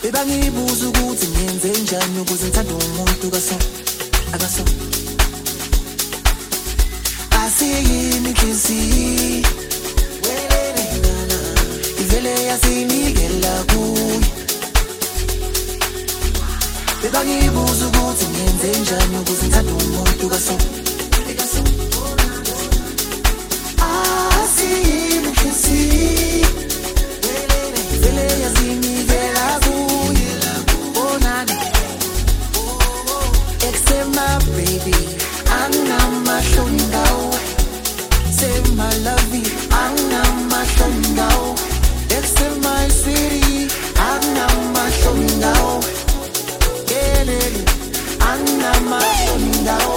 Bebangibuza ukuthi ngiyenze njani ukuze ngithande umuntu akaso asiyimi inhliziyo welele nana ivele yasinikela kuye. Bebangibuza ukuthi ngiyenze njani ukuze ngithande umuntu akaso asiyimi inhliziyo welele ivele yasinikela kuye. Oh nana except my baby angamashongawo say my lovey angamashongawo except my sweetie angamashongawo kelele angamashongawo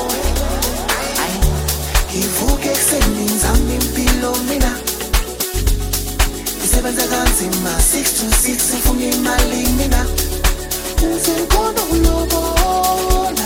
ngivuke ekuseni ngizame impilo mina ngisebenza kanzima 6 to 6 ngifuna imali mina ngisekhona ukulobona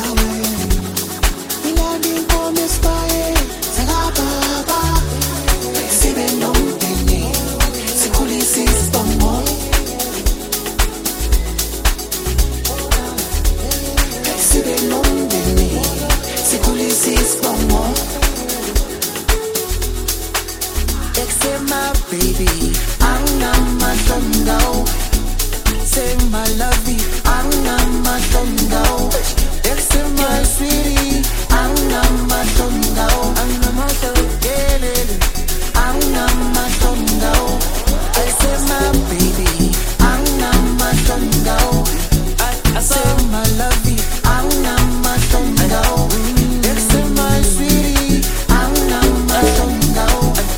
Except my baby, I'm not my thunder. Say my lovey, I'm not my thunder. Except my sweetie, I'm not my thunder. I'm not my thunder. I'm not my thunder. Except my baby, I'm not my thunder. I say my lovey, I'm not my thunder. Except my sweetie, I'm not my thunder.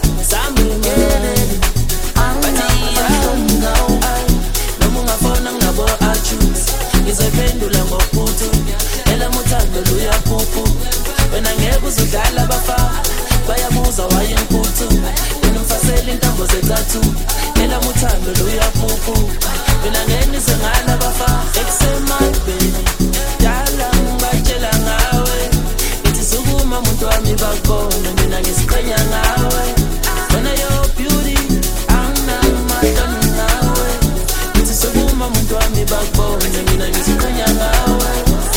Ngizophendula ngophuthu elamuthando luyaphuphu wena ngeke uzudlala abafana bayabuza wayengiphuthu wena mfasela intambo zethathu elamuthando luyaphuphu wena ngeke nizengala abafana except my baby dala ngibatshela ngawe ngithi sukuma umuntu wami bakubona mina ngisiqhenya ngawe wena your beauty anginamadana ngawe ngithi sukuma umuntu wami bakubona mina ngisiqhenya ngawe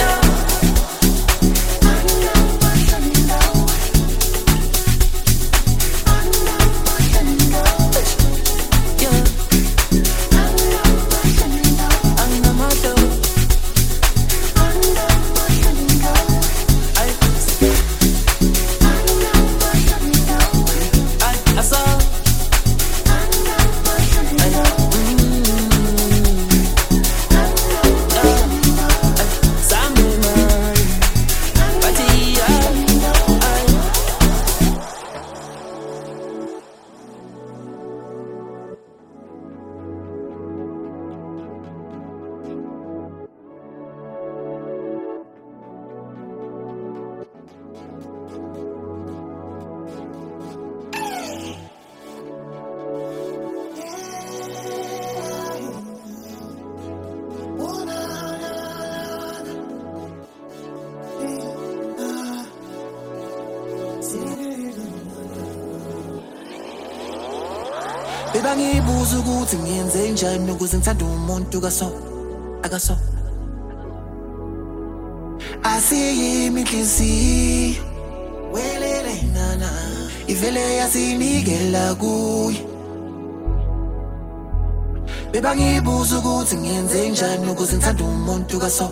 Bebangibuza ukuthi ngiyenze njani ukuze ngithande umuntu akaso asiyimi inhliziyo welele nana ivele yasinikela kuye. Bebangibuza ukuthi ngiyenze njani ukuze ngithande umuntu akaso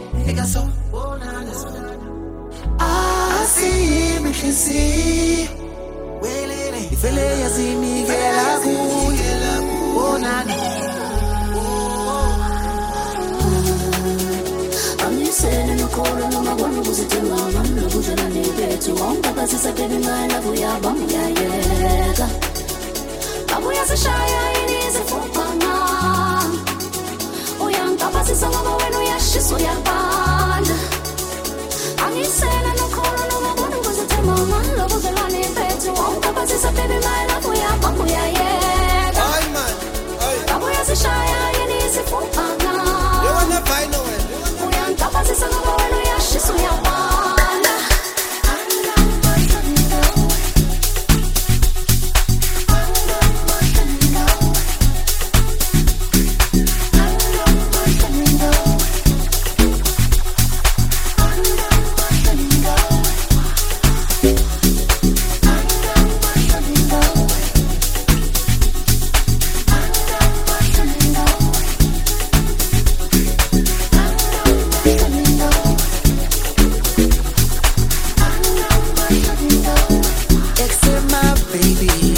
asiyimi inhliziyo welele ivele yasinikela kuye. Oh nana Seni nokolo noma kwami kuzithenga nami lokudlala nebethu wonke sisabheka imali abuyabamu yayeka abuya sishaya inizifupana uyangapasisa ngoba wena uyashisa uyabanda angisena nokolo noma kwami kuzithenga nami lokudlala nebethu wonke sisabheka imali abuyabamu yayeka abuya sishaya inizifupana you wanna find no way. Uyangapasisa ngoba wena uyashisa uyabanda baby.